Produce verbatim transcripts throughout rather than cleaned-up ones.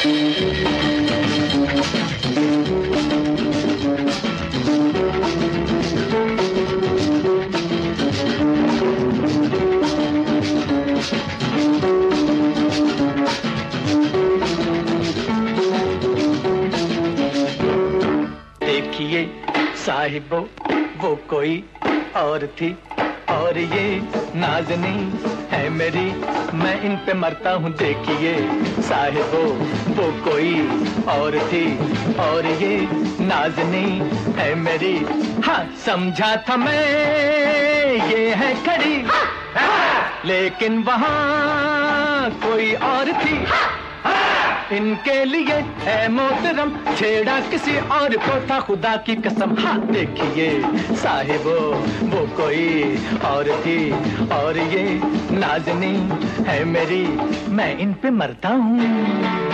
साहिबो वो कोई और थी और ये नाज़नी है मेरी, मैं इन पे मरता हूँ। देखिए साहिबो वो कोई और थी और ये नाज़नी है मेरी। हाँ समझा था मैं ये है खड़ी, लेकिन वहाँ कोई और थी। इनके लिए है मोहतरम, छेड़ा किसी और को था खुदा की कसम। हाँ देखिए साहिबो वो कोई और थी और ये नाज़नी है मेरी, मैं इन पे मरता हूँ।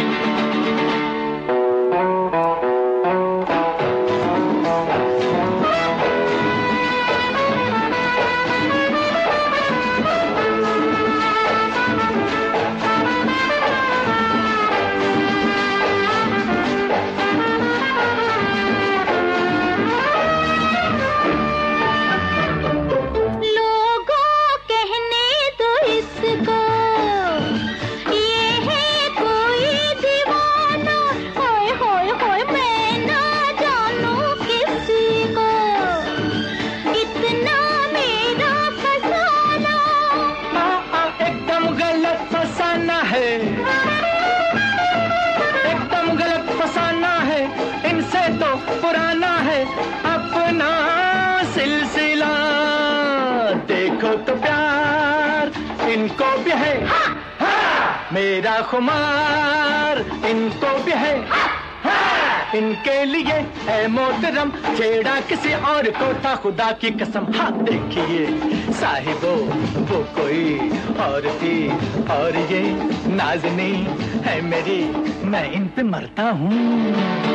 एकदम गलत फसाना है, इनसे तो पुराना है अपना सिलसिला। देखो तो प्यार इनको भी है, मेरा खुमार इनको भी है। इनके लिए है मोहतरम, छेड़ा किसी और को था खुदा की कसम। हाँ देखिए साहिबो वो कोई और थी और ये नाज़नी है मेरी, मैं इन पे मरता हूँ।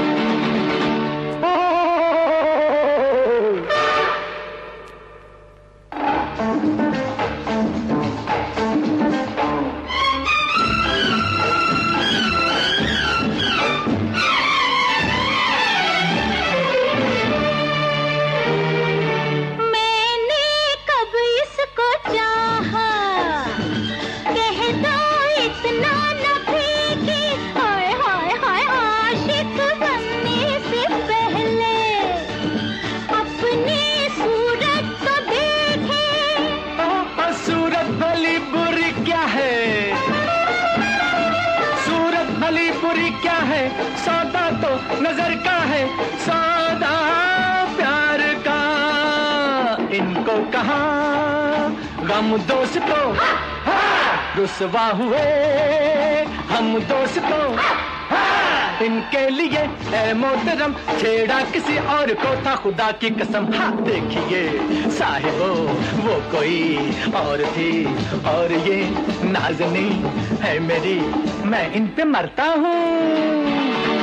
क्या है सौदा तो नजर का है, सौदा प्यार का। इनको कहा गम दोस्तों, रुसवा हुए हम दोस्तों। इनके लिए है मोहतरम, छेड़ा किसी और को था खुदा की कसम। हाँ देखिए साहिबो वो कोई और थी और ये नाज़नी है मेरी, मैं इन पे मरता हूँ।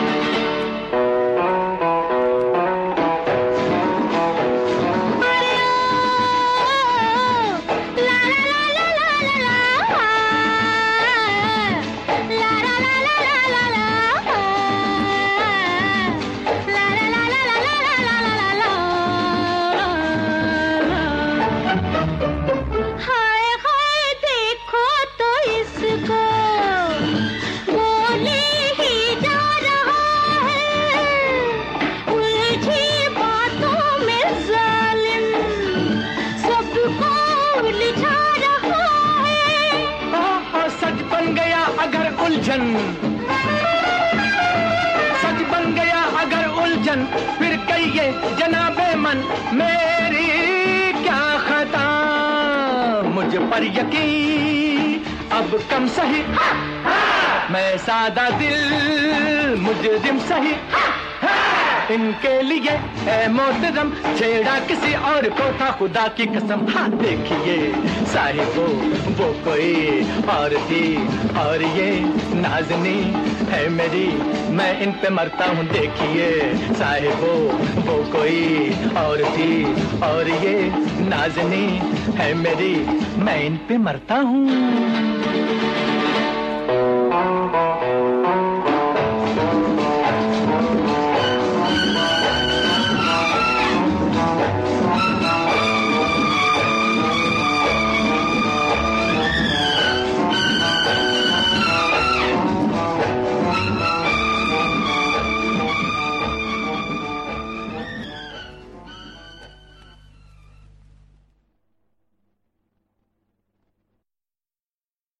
उलझन सच बन गया अगर उलझन, फिर कहिए जनाबे मन मेरी क्या खता। मुझ पर यकीन अब कम सही, मैं सादा दिल मुजरिम सही। इनके लिए है मोहतरम, छेड़ा किसी और को था खुदा की कसम। हाँ देखिए साहिबो वो कोई और थी और ये नाज़नी है मेरी, मैं इन पे मरता हूँ। देखिए साहिबो वो कोई और थी और ये नाज़नी है मेरी, मैं इन पे मरता हूँ।